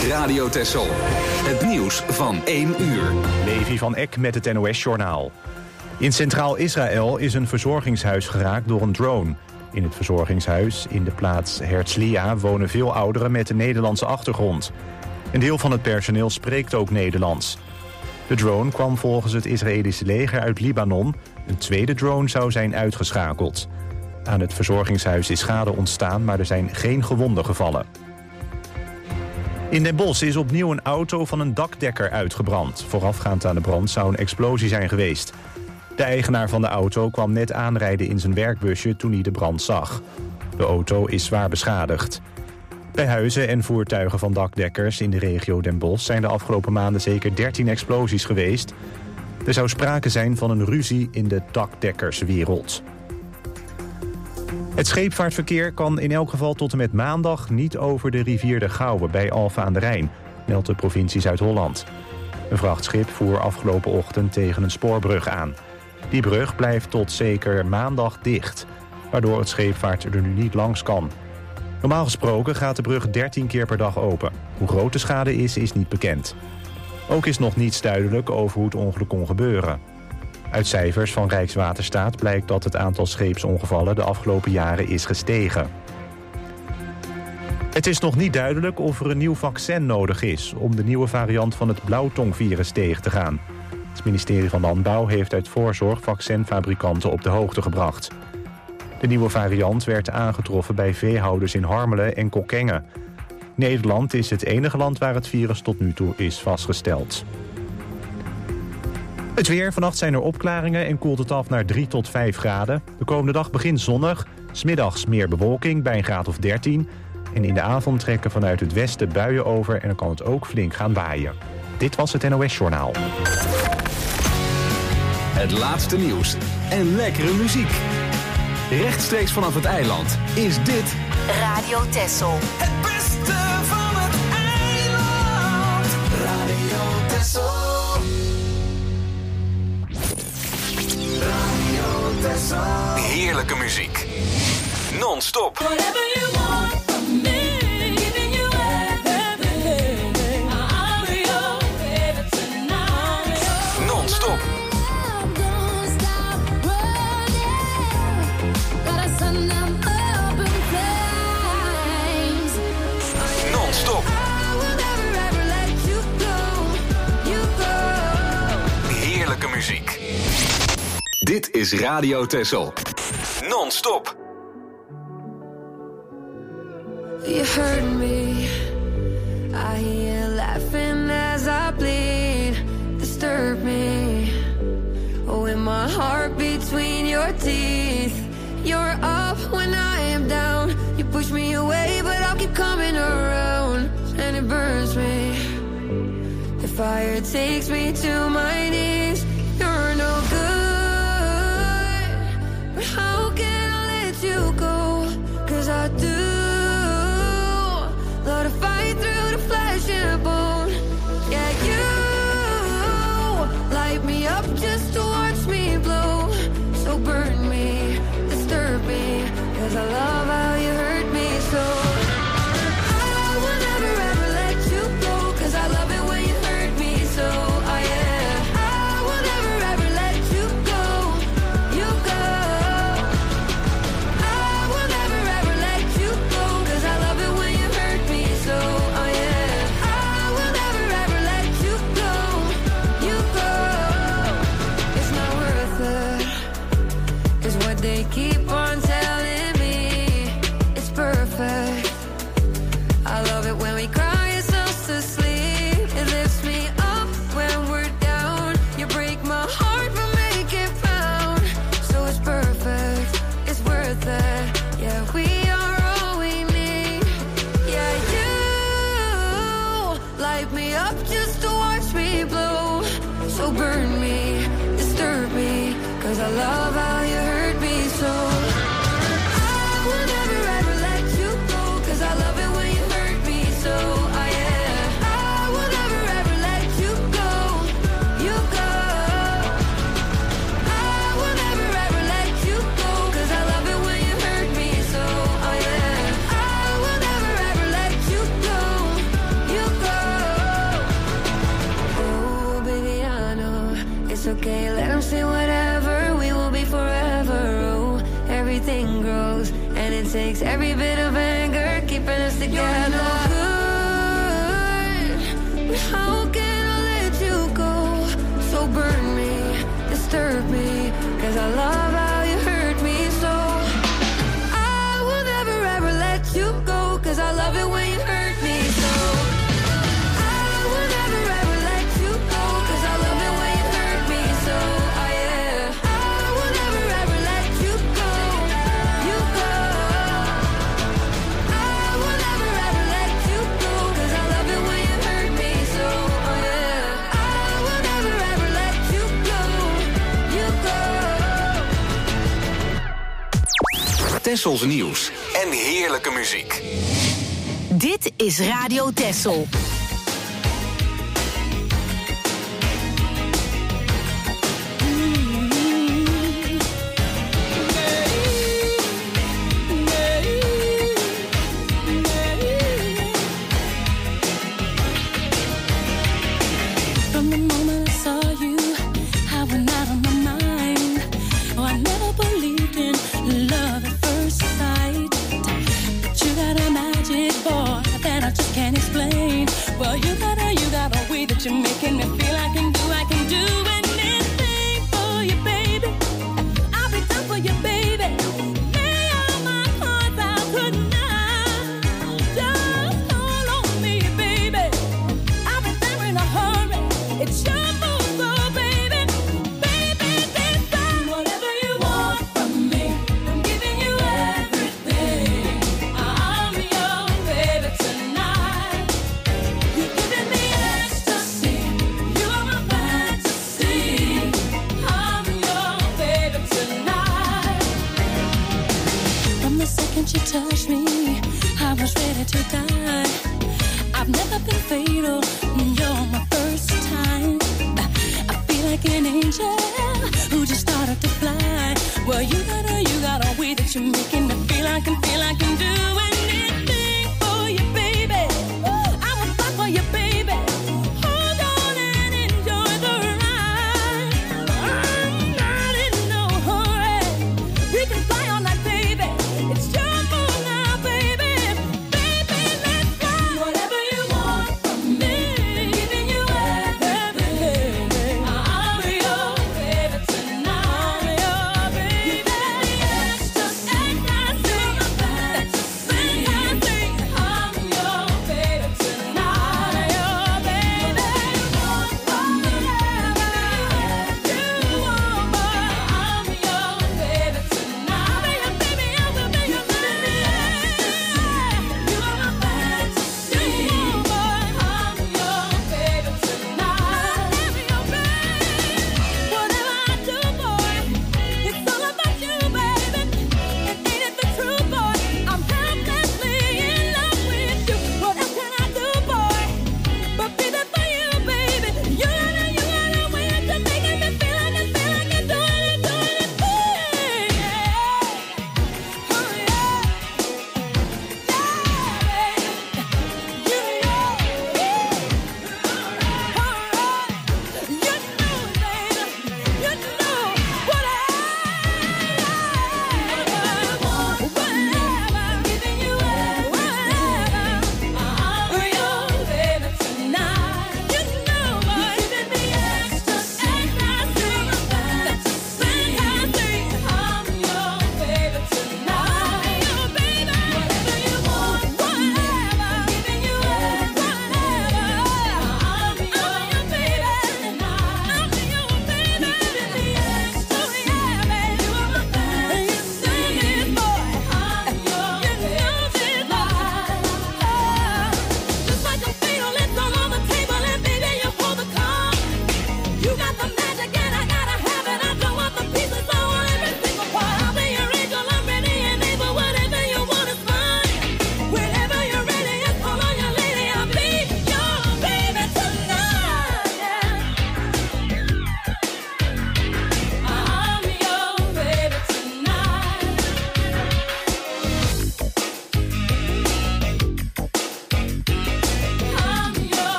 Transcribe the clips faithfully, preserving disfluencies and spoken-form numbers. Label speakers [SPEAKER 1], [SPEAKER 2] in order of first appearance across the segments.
[SPEAKER 1] Radio Texel. Het nieuws van één uur.
[SPEAKER 2] Levi van Eck met het N O S-journaal. In Centraal Israël is een verzorgingshuis geraakt door een drone. In het verzorgingshuis in de plaats Herzliya wonen veel ouderen met een Nederlandse achtergrond. Een deel van het personeel spreekt ook Nederlands. De drone kwam volgens het Israëlische leger uit Libanon. Een tweede drone zou zijn uitgeschakeld. Aan het verzorgingshuis is schade ontstaan, maar er zijn geen gewonden gevallen. In Den Bosch is opnieuw een auto van een dakdekker uitgebrand. Voorafgaand aan de brand zou een explosie zijn geweest. De eigenaar van de auto kwam net aanrijden in zijn werkbusje toen hij de brand zag. De auto is zwaar beschadigd. Bij huizen en voertuigen van dakdekkers in de regio Den Bosch zijn de afgelopen maanden zeker dertien explosies geweest. Er zou sprake zijn van een ruzie in de dakdekkerswereld. Het scheepvaartverkeer kan in elk geval tot en met maandag niet over de rivier de Gouwe bij Alphen aan de Rijn, meldt de provincie Zuid-Holland. Een vrachtschip voer afgelopen ochtend tegen een spoorbrug aan. Die brug blijft tot zeker maandag dicht, waardoor het scheepvaart er nu niet langs kan. Normaal gesproken gaat de brug dertien keer per dag open. Hoe groot de schade is, is niet bekend. Ook is nog niets duidelijk over hoe het ongeluk kon gebeuren. Uit cijfers van Rijkswaterstaat blijkt dat het aantal scheepsongevallen de afgelopen jaren is gestegen. Het is nog niet duidelijk of er een nieuw vaccin nodig is om de nieuwe variant van het blauwtongvirus tegen te gaan. Het ministerie van Landbouw heeft uit voorzorg vaccinfabrikanten op de hoogte gebracht. De nieuwe variant werd aangetroffen bij veehouders in Harmelen en Kockengen. Nederland is het enige land waar het virus tot nu toe is vastgesteld. Het weer. Vannacht zijn er opklaringen en koelt het af naar drie tot vijf graden. De komende dag begint zonnig. 's Middags meer bewolking bij een graad of dertien. En in de avond trekken vanuit het westen buien over en dan kan het ook flink gaan waaien. Dit was het N O S-journaal.
[SPEAKER 1] Het laatste nieuws en lekkere muziek. Rechtstreeks vanaf het eiland is dit
[SPEAKER 3] Radio Texel.
[SPEAKER 4] Het beste van het eiland. Radio Texel. Radio Texel.
[SPEAKER 1] heerlijke muziek. Non-stop.
[SPEAKER 4] Whatever you want from me, giving you everything. I'll be your baby tonight.
[SPEAKER 1] Non-stop. Non-stop. Heerlijke muziek. Dit is Radio Texel. Non-stop.
[SPEAKER 5] You hurt me. I hear you laughing as I bleed. Disturb me. Oh, in my heart between your teeth. You're up when I am down. You push me away, but I'll keep coming around. And it burns me. The fire takes me to my knees. You're no good. But how can I let you go? 'Cause I do love to fight through the flesh and bone. Yeah, you light me up just to watch me blow. So burn me, disturb me, 'cause I love how you hurt me so. I will never ever let you go, 'cause I love it when you hurt me so. Oh yeah, I will never ever let you go, you go. I will never ever let you go, 'cause I love it when you hurt me so. Oh yeah, I will never ever let you go, you go. It's not worth it, is what they keep on telling me. It's perfect. I love it when we cry ourselves to sleep. It lifts me up when we're down. You break my heart but make it pound. So it's perfect, it's worth it. Yeah, we are all we need. Yeah, you light me up just to watch me blow. So burn me, disturb me, 'cause I love how you hurt me so. I will never ever let you go, 'cause I love it when you hurt me so. Oh yeah, I will never ever let you go, you go. I will never ever let you go, 'cause I love it when you hurt me so. Oh yeah, I will never ever let you go, you go. It's every bit of anger keeping us together. Good. How can I let you go? So burn me, disturb me, 'cause I love how you hurt me so. I will never ever let you go, 'cause I love it when you hurt me so. I will never ever let you go, 'cause I love it when you hurt me so. Oh yeah. I will never ever let you go, you go. I will never ever let you go, 'cause I love it when you hurt me so. Oh yeah. I will never ever let you go, you go.
[SPEAKER 1] Tessels nieuws en heerlijke muziek.
[SPEAKER 3] Dit is Radio Tessel.
[SPEAKER 4] From the moment I saw you, I went out of my mind. Oh, I never believed in love at first sight. But you got a magic, boy, that I just can't explain. Well, you got a, you got a way that you're making me feel I can do, I can do anything for you, baby. I'll be done for you, baby. Lay all my cards out tonight. Just call on me, baby. I'll be there in a hurry. It's your move, so baby, baby, this time. Whatever you want from me, I'm giving you everything. I'm your baby tonight. You're giving me ecstasy.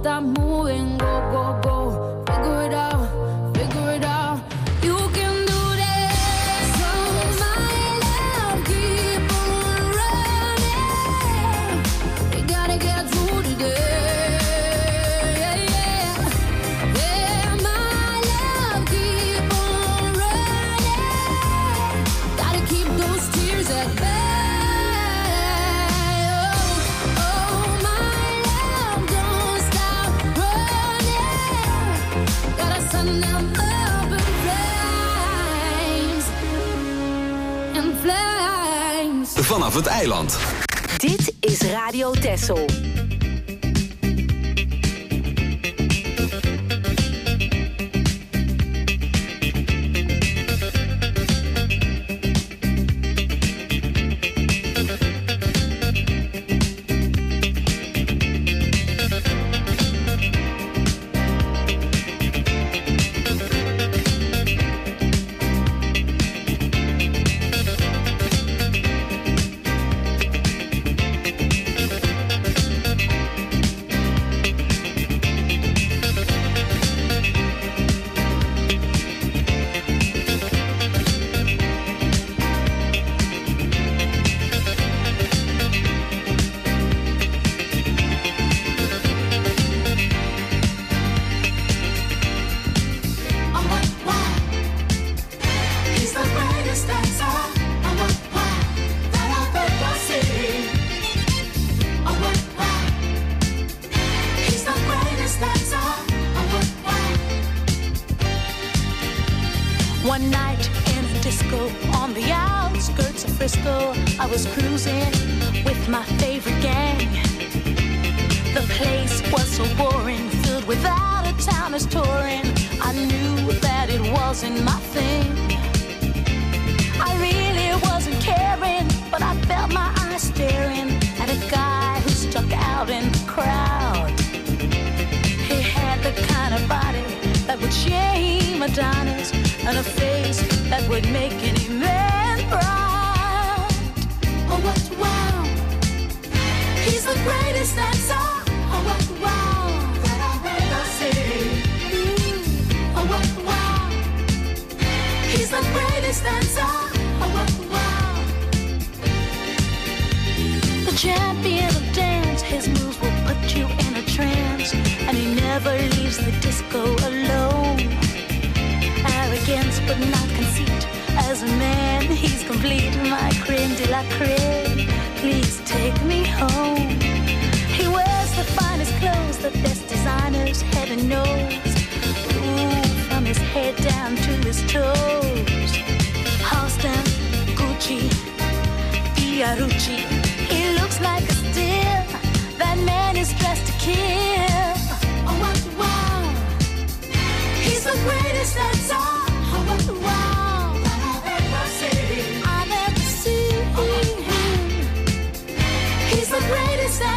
[SPEAKER 5] stop moving, go, go, go. Figure it out, figure it out. You can do this. So my love, keep on running. We gotta get through today. Yeah, my love, keep on running. Gotta keep those tears at bay.
[SPEAKER 1] Vanaf het eiland.
[SPEAKER 3] Dit is Radio Texel.
[SPEAKER 4] One night in a disco on the outskirts of Frisco, I was cruising with my favorite gang. The place was so boring, filled with out-of-towners touring. I knew that it wasn't my thing. I really wasn't caring, but I felt my eyes staring at a guy who stuck out in the crowd. He had the kind of body that would shame Adonis, and a face that would make any man proud. Oh, what wow! He's the greatest dancer. Oh, what wow! That I've ever seen. Mm. Oh, what wow! He's the greatest dancer. Oh, what wow! The champion of dance, his moves will put you in a trance, and he never leaves the disco alone. Arrogance but not conceit. As a man, he's complete. My creme de la creme. Please take me home. He wears the finest clothes, the best designers, heaven knows. Ooh, from his head down to his toes. Halston, Gucci, Fiorucci. He looks like a steal. That man is dressed to kill. Oh, what wow! He's the greatest dancer. Oh, what wow! That I've ever seen. I've ever seen him. He's the greatest dancer.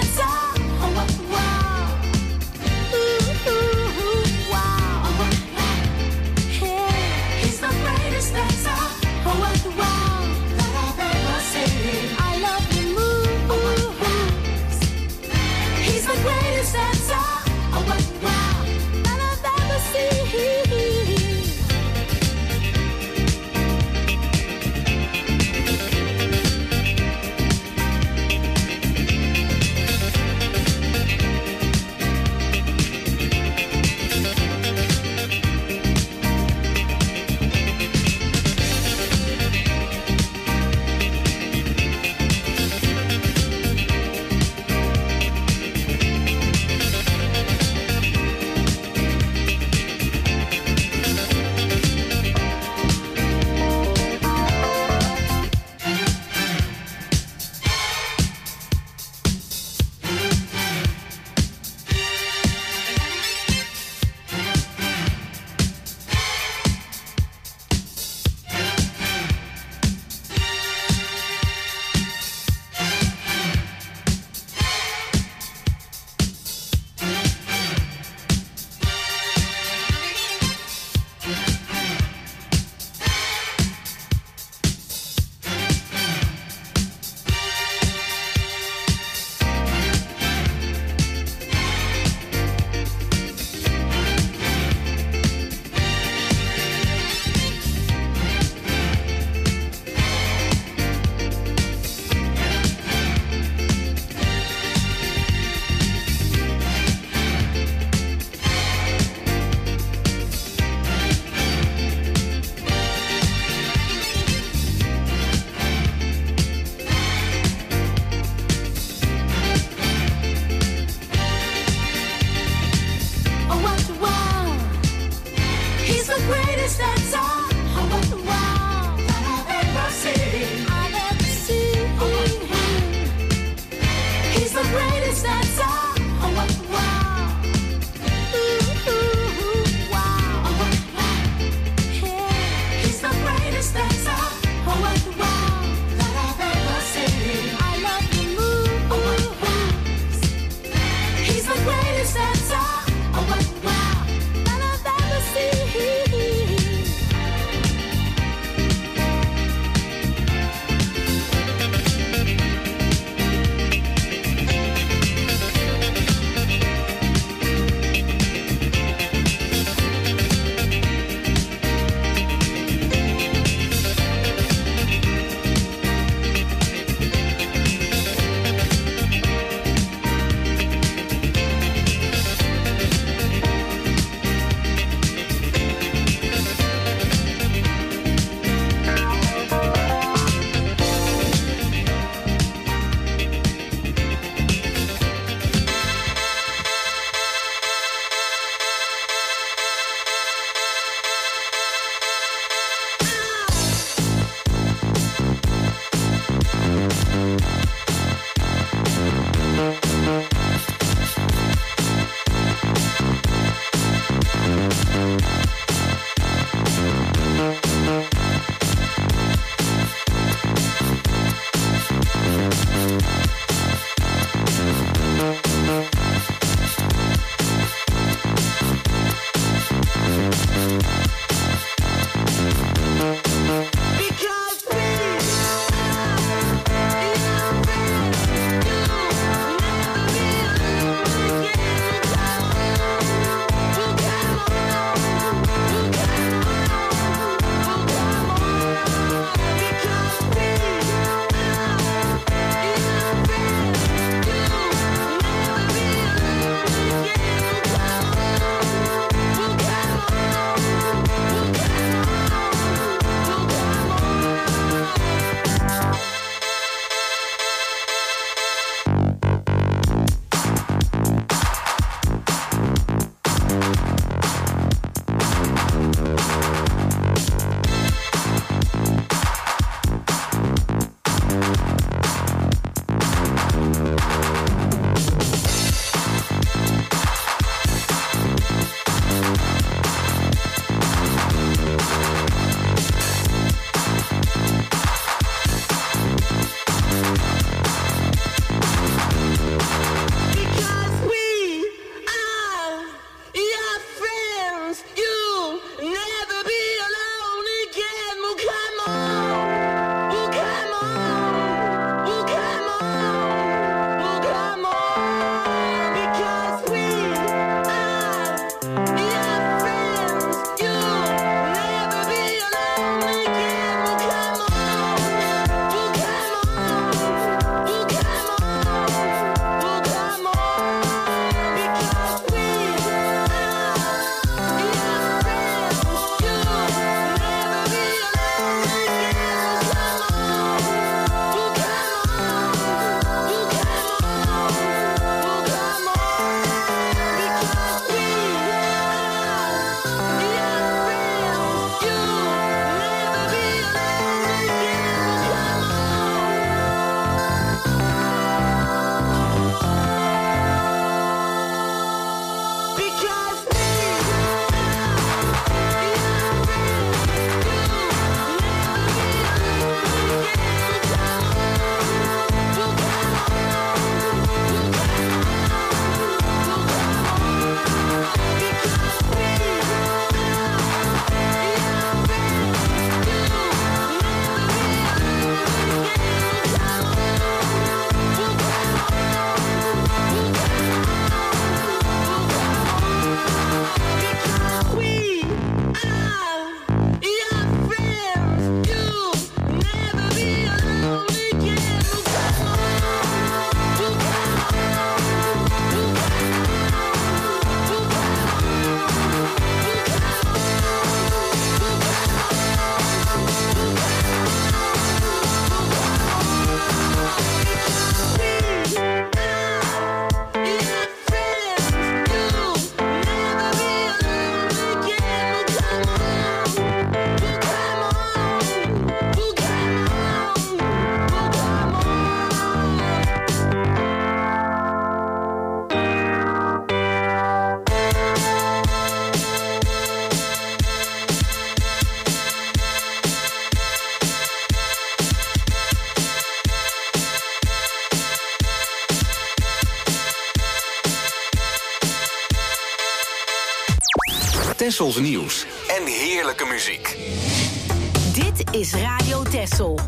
[SPEAKER 1] Tessels nieuws en heerlijke muziek.
[SPEAKER 3] Dit is Radio Tessel.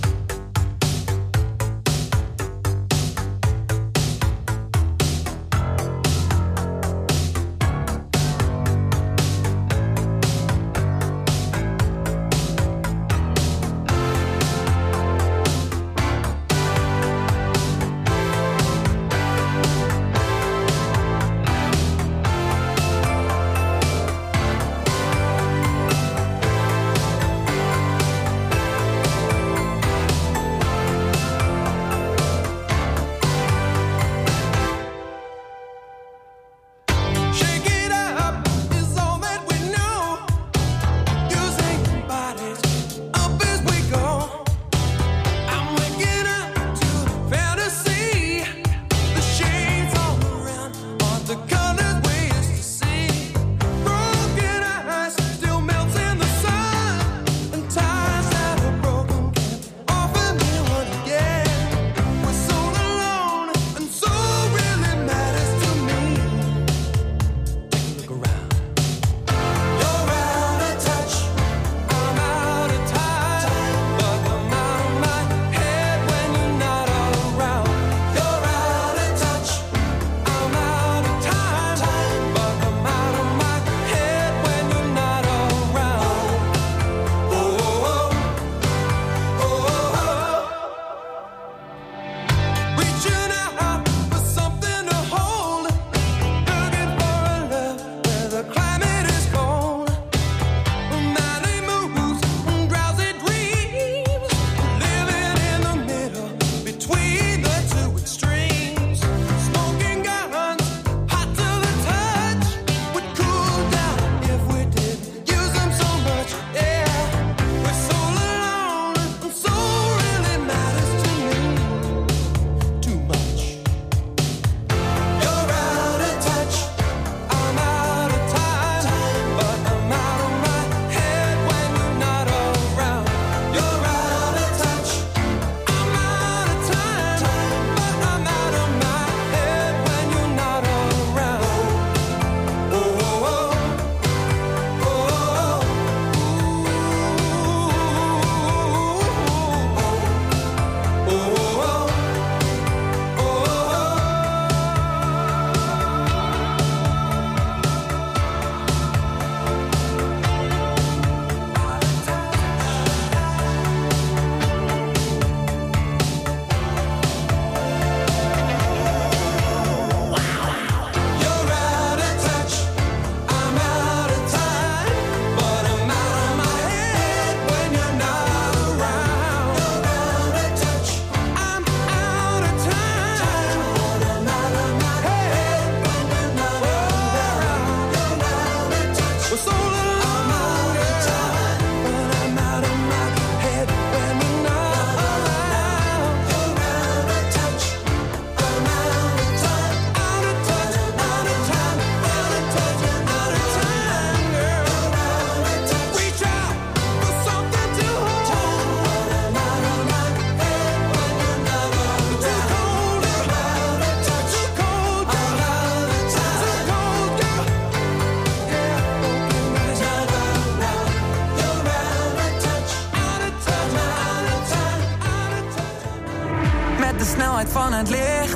[SPEAKER 6] Van het licht,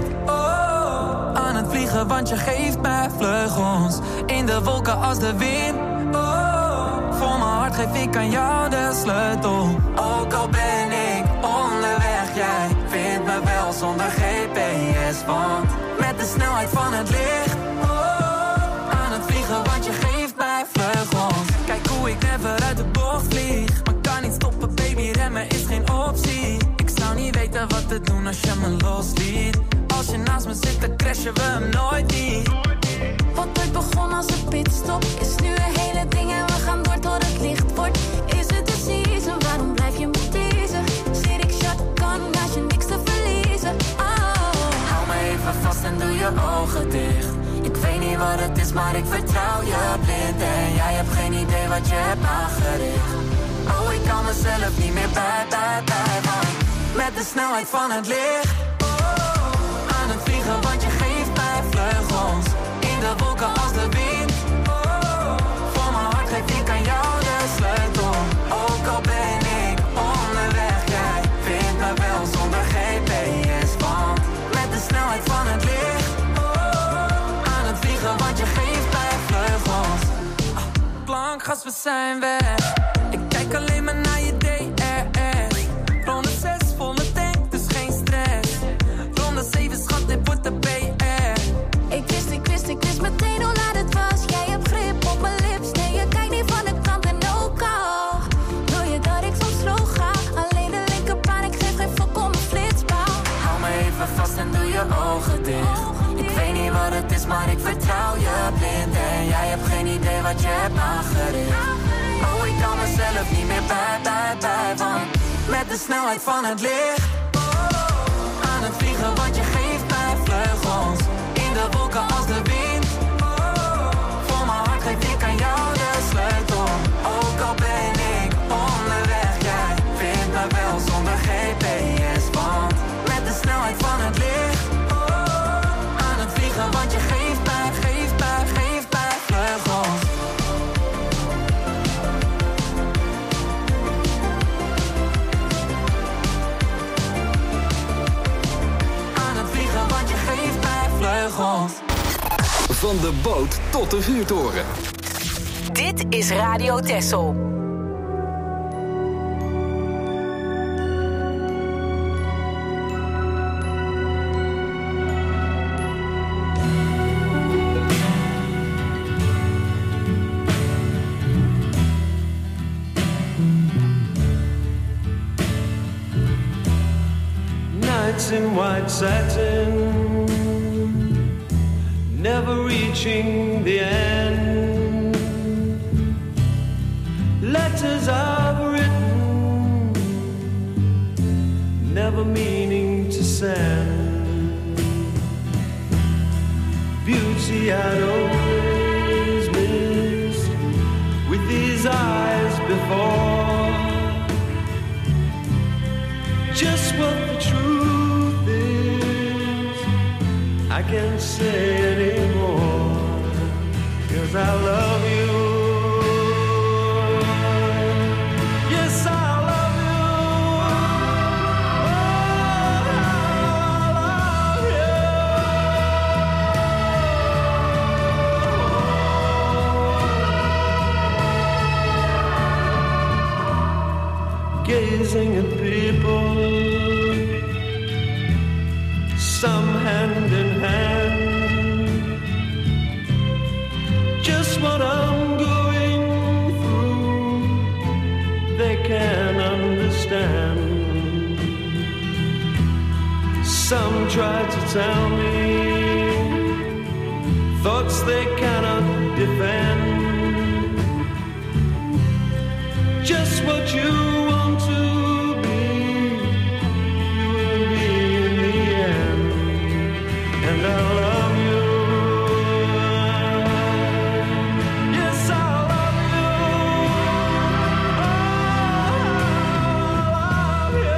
[SPEAKER 6] oh, aan het vliegen, want je geeft mij vleugels. In de wolken als de wind, oh, voor mijn hart geef ik aan jou de sleutel. Ook al ben ik onderweg, jij vindt me wel zonder G P S. Want met de snelheid van het licht, oh, aan het vliegen, want je geeft mij vleugels. Kijk hoe ik never uit de bocht vlieg, maar kan niet stoppen, baby, remmen is geen optie. Ik zou niet weten wat te doen als je me losliet. Als je naast me zit, dan crashen we hem nooit niet.
[SPEAKER 4] Wat ooit begon als een pitstop is nu een hele ding en we gaan door tot het licht wordt. Is het de season, waarom blijf je me teasen? Zit ik shotgun, naast je niks te verliezen. Oh.
[SPEAKER 6] Hou me even vast en doe je ogen dicht. Ik weet niet wat het is, maar ik vertrouw je blind. En jij hebt geen idee wat je hebt aangericht. Oh, ik kan mezelf niet meer bij, bij, bij. Want met de snelheid van het licht, oh, aan het vliegen, want je geeft mij vleugels. In de wolken als de wind, oh, voor gas, we zijn weg. Ik kijk alleen maar naar je D R S. Ronde zes, volle tank, dus geen stress. Ronde zeven, schat, dit wordt de B R.
[SPEAKER 5] Ik wist, ik wist, ik wist meteen hoe laat het was. Jij hebt grip op mijn lips. Nee, je kijkt niet van de kant en ook al. Wil je dat ik soms slow ga? Alleen de linkerbaan, ik geef geen fok om mijn flitspaal.
[SPEAKER 6] Hou me even vast en doe je ogen dicht. Ik weet niet wat het is, maar ik vertrouw je blind. En jij hebt geen idee wat je hebt aangericht. Oh, ik kan mezelf niet meer bij, bij, bij. Want met de snelheid van het licht oh, aan het vliegen, want je geeft mij vleugels. In de wolken als de wind oh, voor mijn hart geef ik aan jou de sleutel. Ook al ben ik onderweg, jij vindt me wel zonder G P S. Want met de snelheid van het licht oh, aan het vliegen, want je geeft mij, geeft mij, geeft mij vleugels. Want je geeft mij vleugels.
[SPEAKER 1] Van de boot tot de vuurtoren.
[SPEAKER 3] Dit is Radio Texel.
[SPEAKER 7] Nights in white satin, never reaching the end. Letters I've written, never meaning to send. Beauty I'd always missed with these eyes before. Just what the truth is, I can't say anymore, 'cause I love you. Yes, I love you. Oh, I love you. Gazing at people, some hand in hand, just what I'm going through, they can understand. Some try to tell me thoughts they cannot defend. Just what you want to be, you will be in the end. And I love you. Yes, I love you. Oh, I love you.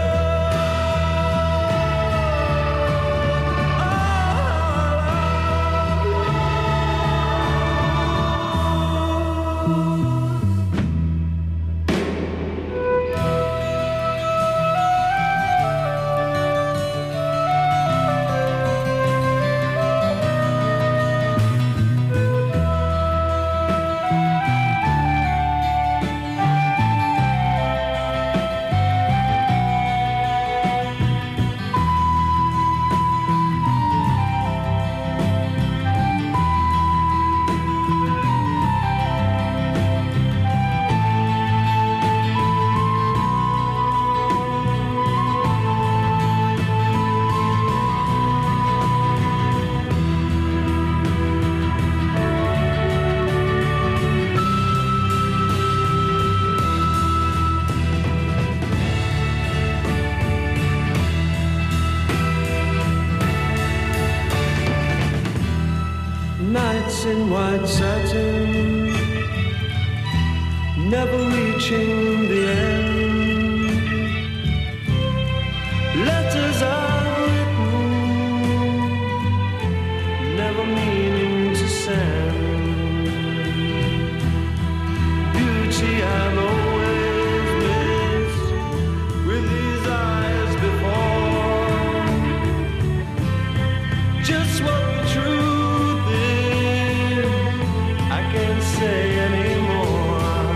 [SPEAKER 7] Nights in white satin, never reaching the end. Letters I've written, never meaning to send. Beauty I've always missed with these eyes before. Just what the truth is, I can't say anymore.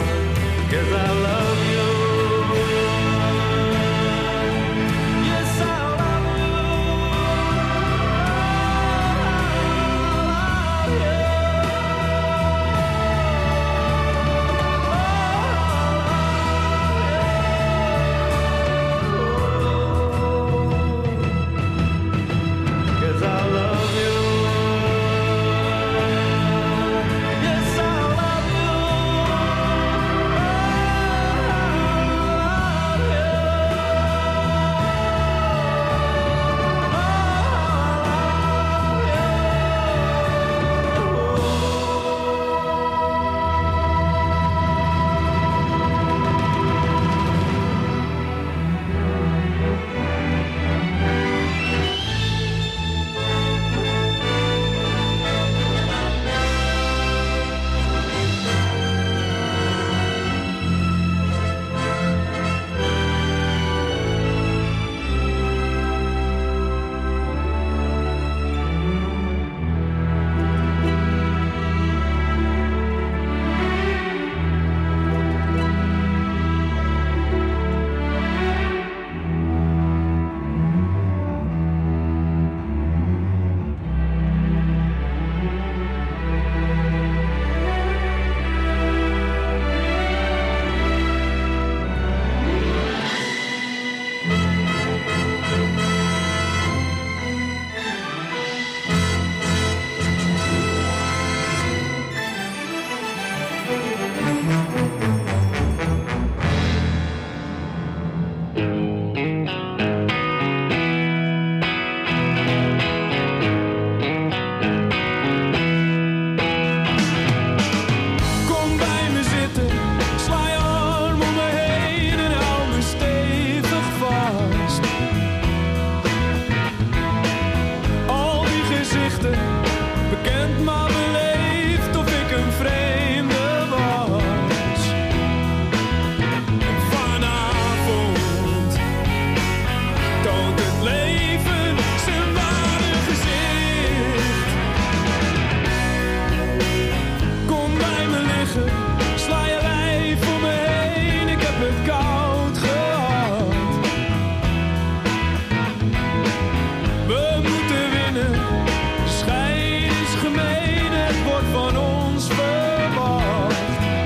[SPEAKER 7] van ons verwacht.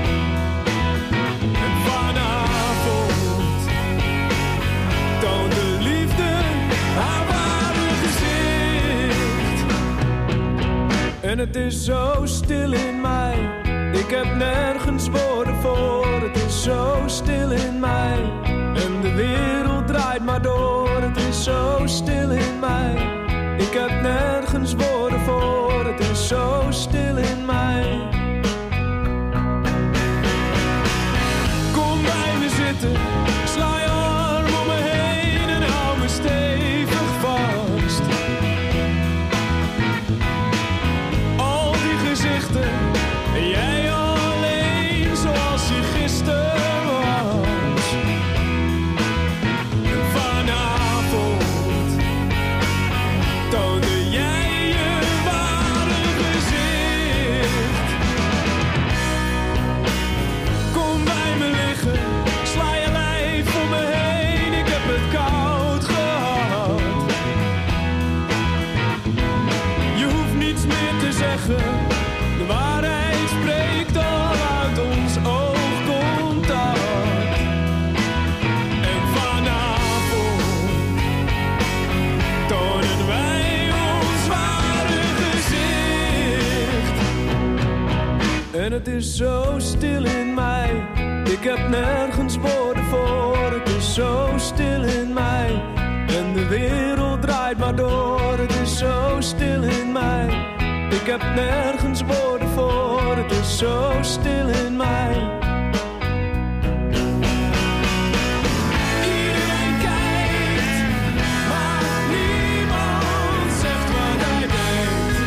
[SPEAKER 7] En vanavond toont de liefde haar ware gezicht. En het is zo stil in mij, ik heb nergens woorden voor. Het is zo stil in mij en de wereld draait maar door. Het is zo stil in mij, ik heb nergens woorden voor. Het is zo stil in mij. Kom bij me zitten, sla je arm om me heen en hou me stevig vast. Al die gezichten en jij alleen zoals je gisteren was. En vanavond toonde jij je ware gezicht. Kom bij me liggen, sla je lijf om me heen, ik heb het koud gehad. Je hoeft niets meer te zeggen, de waarheid spreekt al uit ons oogcontact. En vanavond tonen wij ons ware gezicht. En het is zo stil in mij, ik heb nergens woorden voor. Het is zo stil in mij en de wereld draait maar door. Het is zo stil in mij, ik heb nergens woorden voor. Het is zo stil in mij. Iedereen kijkt, maar niemand zegt wat hij denkt.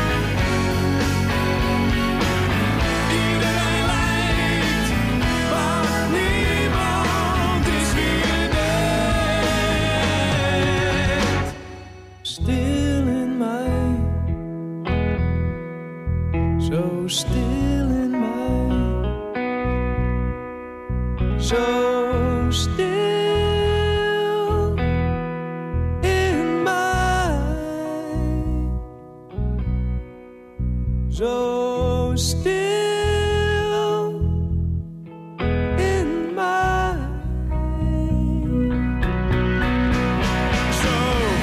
[SPEAKER 7] Iedereen lijkt, maar niemand is wie je denkt. Stil in mij, zo stil in mij, zo stil in mij, zo stil in mij, zo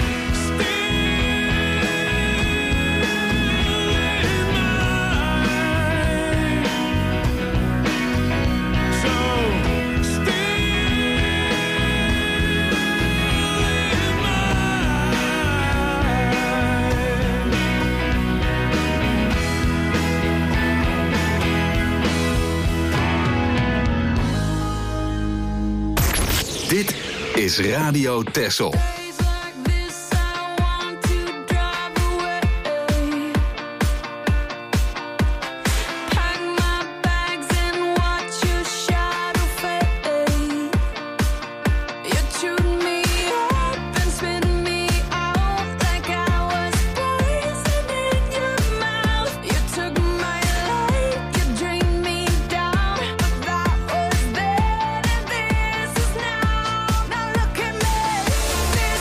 [SPEAKER 1] Dit is Radio Texel.
[SPEAKER 5] This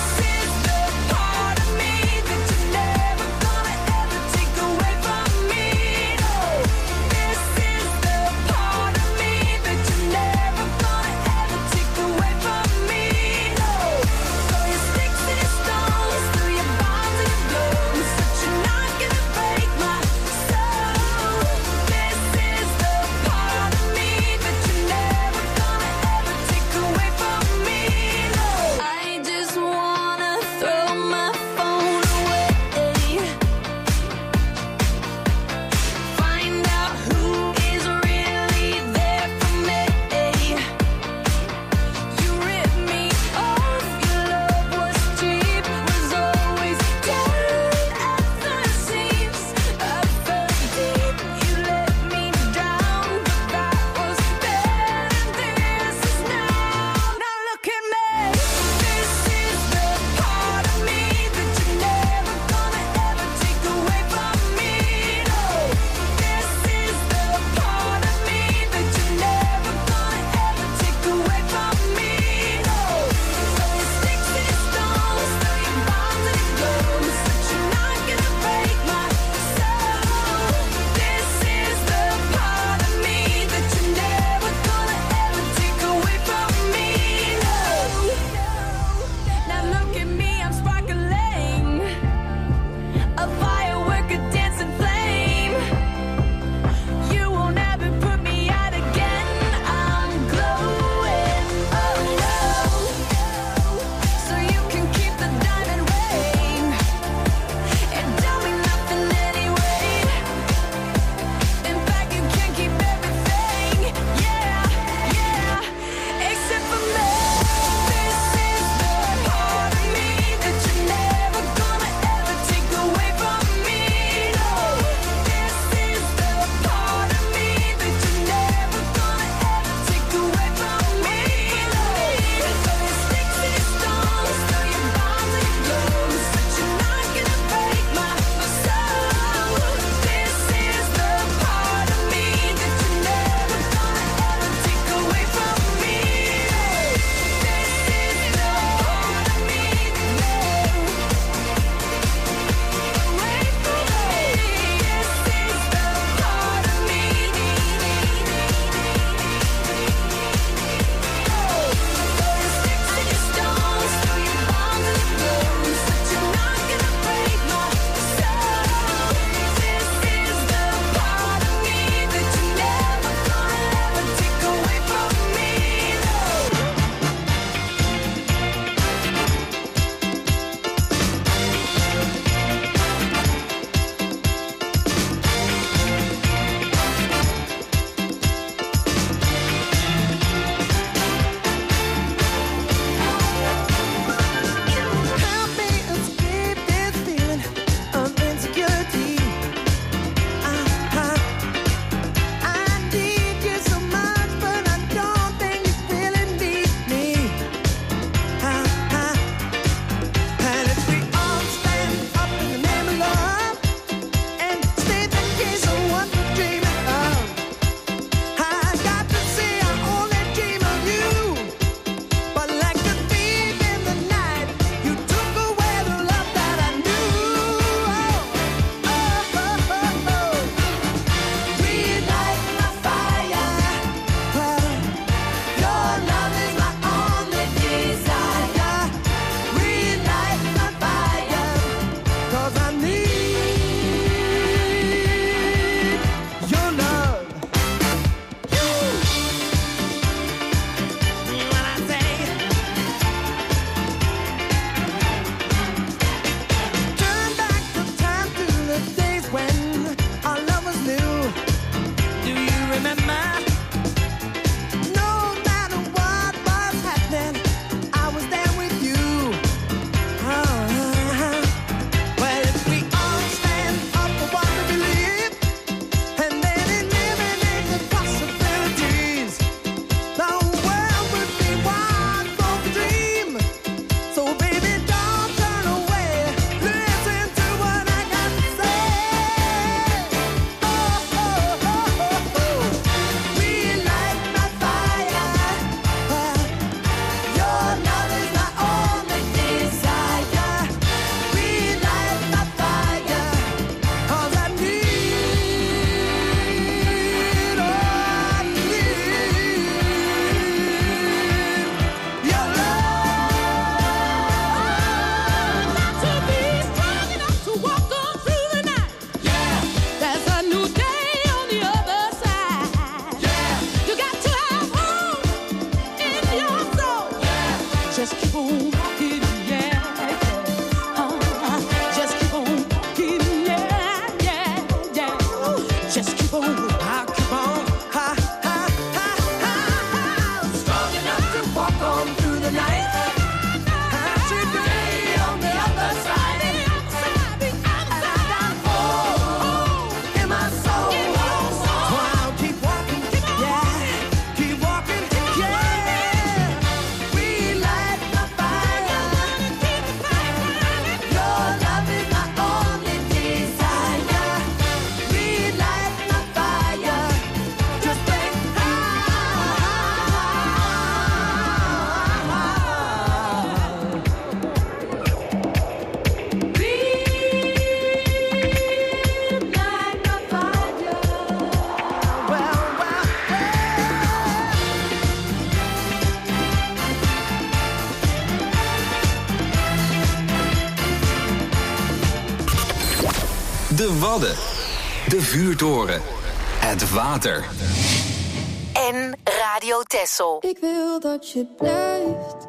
[SPEAKER 1] De Wadden. De vuurtoren. Het water.
[SPEAKER 3] En Radio Texel.
[SPEAKER 5] Ik wil dat je blijft,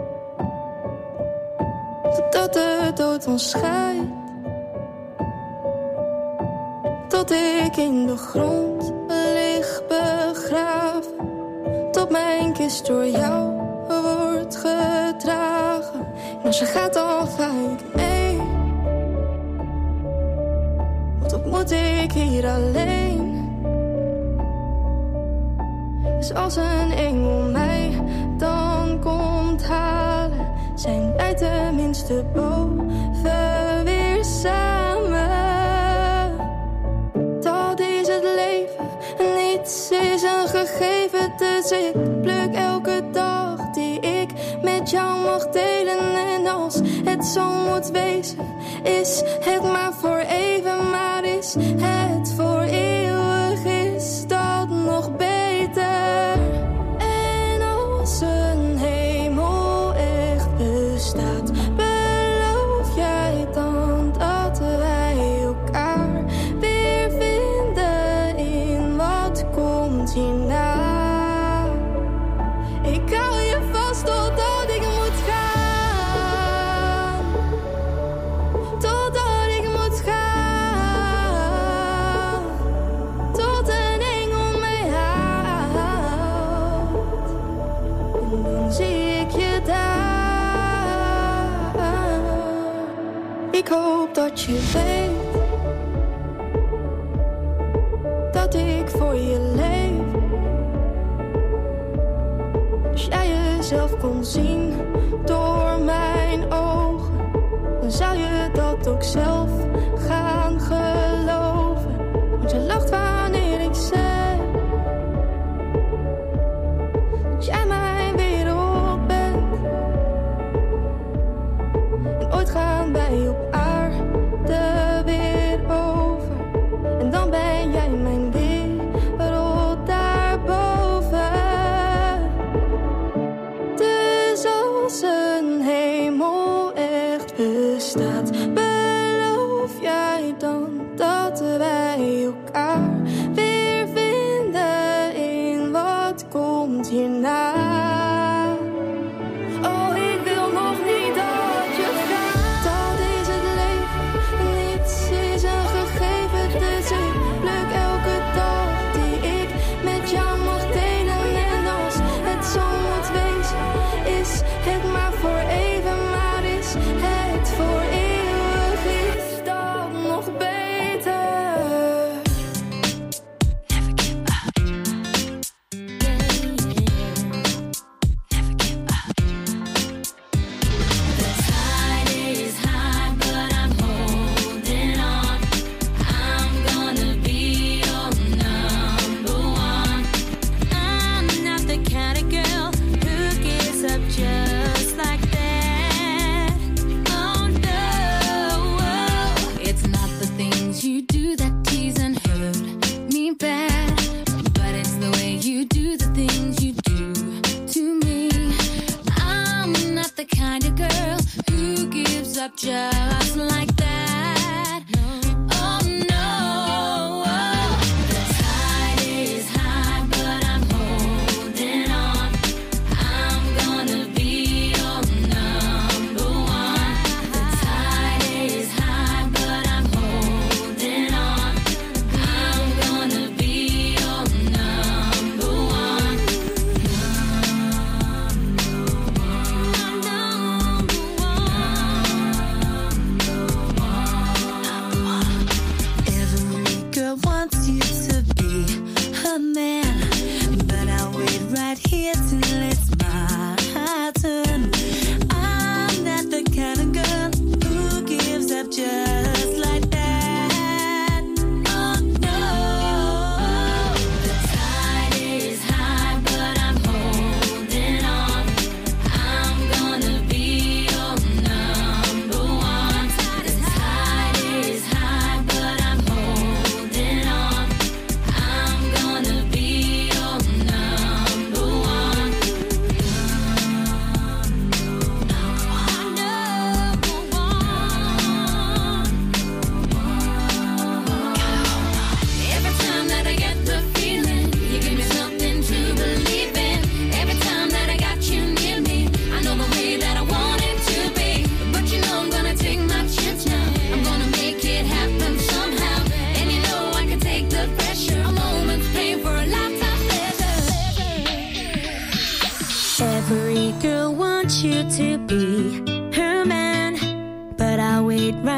[SPEAKER 5] totdat de dood ons scheidt. Tot ik in de grond lig begraven, tot mijn kist door jou wordt gedragen. En als je gaat, dan ga ik mee, want wat moet ik hier alleen? Dus als een engel mij dan komt halen, zijn wij tenminste boven weer samen. Dat is het leven, niets is een gegeven. Dus ik pluk elke dag die ik met jou mag delen. En als het zo moet wezen, is het maar voor even. Maar is het voor eeuwig, is dat nog beter. En als een hemel echt bestaat, beloof jij dan dat wij elkaar weer vinden in wat komt hierna? Ik hou je vast totdat ik moet gaan, totdat ik moet gaan, tot een engel mij haalt. En dan zie ik je daar. Ik hoop dat je weet dat ik voor je leef. Als jij jezelf kon zien door mijn ogen, dan zou je dat ook zelf gaan geloven. Want je lacht wanneer ik zeg dat jij mijn wereld bent. En ooit gaan wij op aarde weer over, en dan ben jij mijn wereld daarboven. Dus als een hemel echt bestaat, beloof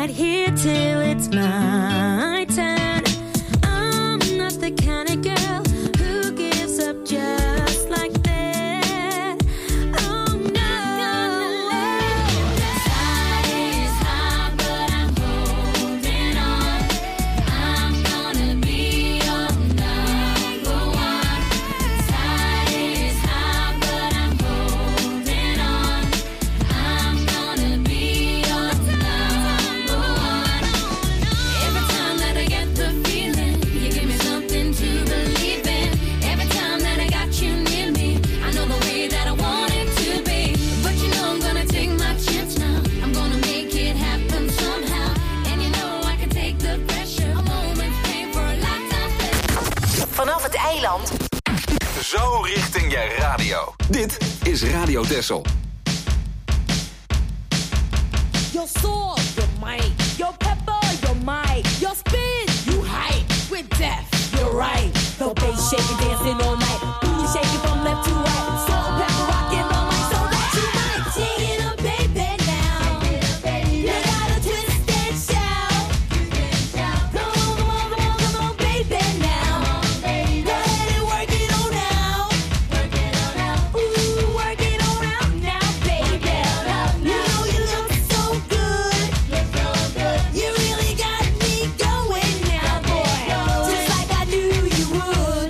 [SPEAKER 4] right here till it's my turn. I'm not the kind of girl who gives up just like that. Oh no. Tide is high, but I'm holding on. I'm gonna be your number one. Tide is high, but I'm holding on. I'm gonna be your number one. Every time that I get the feeling, you give me something to believe in. Every time that I got you near me, I know the way that I want it to be. But you know I'm gonna take my chance now. I'm gonna make it happen somehow. And you know I can take the pressure. A moment's pain for a lifetime pleasure.
[SPEAKER 3] Vanaf het eiland.
[SPEAKER 1] Zo richting je radio. Dit is Radio Texel.
[SPEAKER 8] Your sword, your might, your pepper, your might, your spin, you hype. With death, you're right. The bass shaking, dancing all night. Booty shaking from left to right. Salt, pepper, rocking all night. So that you might shake it up, baby, now. You gotta twist and shout. Come on, come on, come on, come on, baby, now. Go ahead and work it on out. Ooh, work it on out now, baby. You know you look so good. You really got me going now, boy. Just like I knew you would.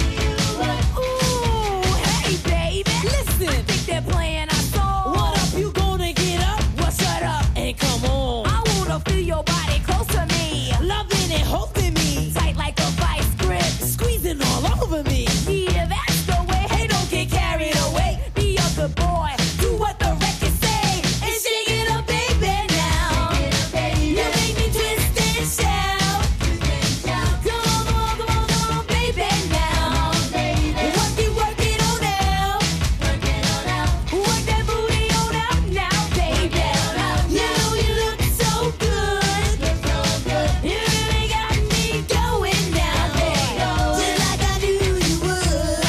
[SPEAKER 8] Ooh, hey, baby. Listen, I think they're playing our song. What up, you gonna get up? Well, shut up and come on. I wanna feel your body close to me. Loving and holding me. Tight like a vice grip. Squeezing all over me. Yeah, that's the way. Hey, don't get carried away. Be a good boy. Do what the record say. And shake it up, baby, now. You make me twist and shout. Come on, come on, come on, come on, baby, now. Work it, work it on out. Work that booty on out now, baby. You know you look so good. You really got me going now, baby. Just like I knew you would.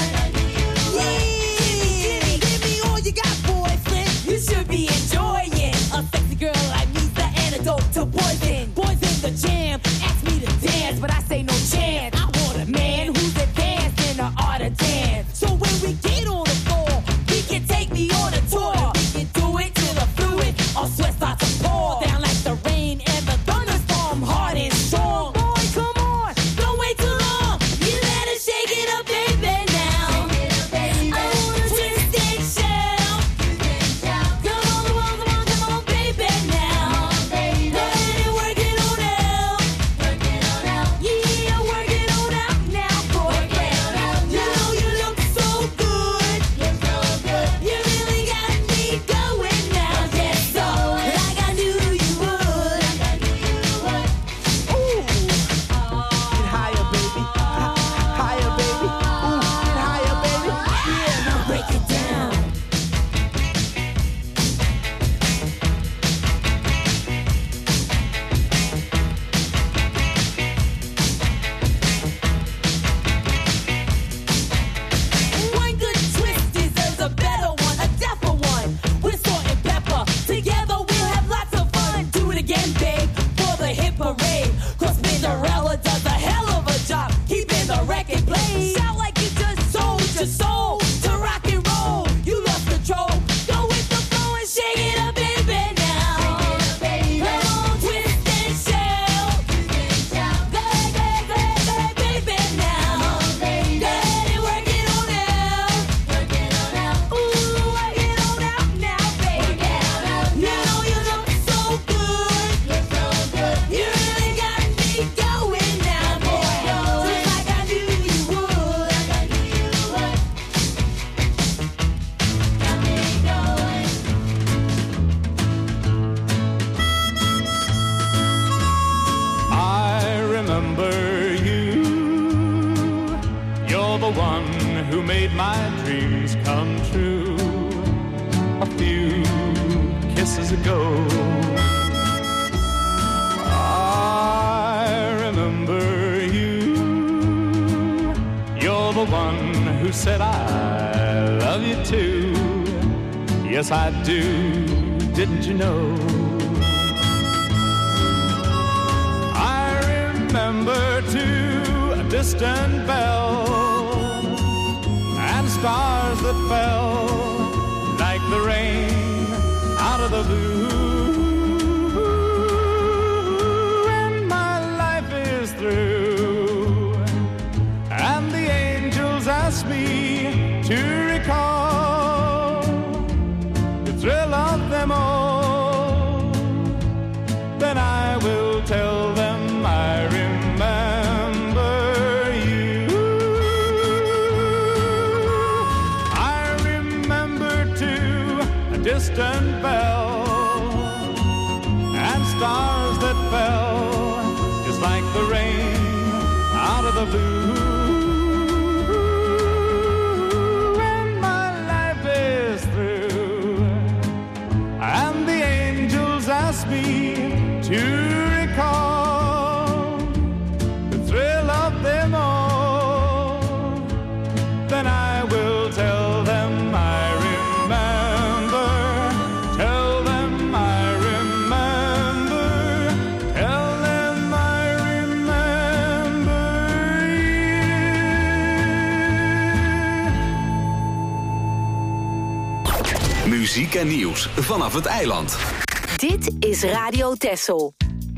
[SPEAKER 8] Yeah, give me all you got, boyfriend. You should be enjoying. A sexy girl like me's the antidote to poison. Boys in the jam, ask me to dance, but I say no chance. I want a man who's advanced in the art of dance. So when we get on the floor, we can take me on a tour. We can do it till the fluid or sweat starts to pour down like the rain and the thunderstorm, hard and strong. Boy, come on, don't wait too long. You better shake it up, baby, now. I wanna twist and shout. Come on, come on, come on, come on, baby, now. Go ahead and work it on out. Yeah, work it on out now, boyfriend. You know you look so good. You really got me going now, yes, so like I knew you would. Ooh.
[SPEAKER 9] Get higher, baby. Higher, baby. Ooh, get higher, baby. Yeah.
[SPEAKER 8] Now break it down. One good twist deserves a better one, a deafer one. With salt and pepper, together we'll have lots of fun. Do it again, babe, for the hit parade. Cause Cinderella does a hell of a job keeping the record played. Shout like you just sold your soul to rock and roll. You lost control. Go with the flow and shake it up, baby, now. Come on, twist and shout. Go ahead, go ahead, go ahead, go ahead, baby, now. Go ahead and work it on out. Ooh, work it on out now, baby. You know you look so good. You really got me going now, boy. Just like I knew you would. Got me going.
[SPEAKER 7] I remember you. You're the one who made my dreams come true. A few kisses ago. I remember you. You're the one who said I love you too. Yes, I do. Didn't you know? distant bell, and stars that fell like the rain out of the blue. And my life is through, and the angels ask me to recall the thrill of them all. Then I will tell them I remember you. I remember too a distant bell and stars that fell just like the rain out of the blue. And my life is through, and the angels ask me to recall the thrill of them all. Then I will tell them I remember, tell them I remember, tell them I remember you.
[SPEAKER 1] Muziek en nieuws vanaf het eiland.
[SPEAKER 3] Dit is Radio Texel.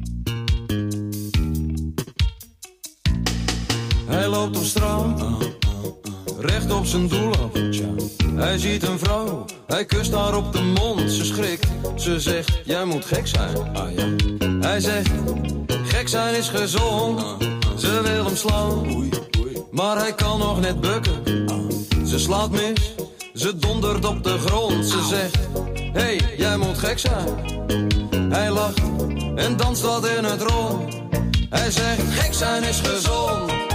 [SPEAKER 10] Hij loopt op straat, recht op zijn doel af. Hij ziet een vrouw, hij kust haar op de mond. Ze schrikt, ze zegt, jij moet gek zijn. Hij zegt, gek zijn is gezond. Ze wil hem slaan, maar hij kan nog net bukken. Ze slaat mis, ze dondert op de grond. Ze zegt, hé, hey, jij moet gek zijn. Hij lacht en danst wat in het rond. Hij zegt, gek zijn is gezond.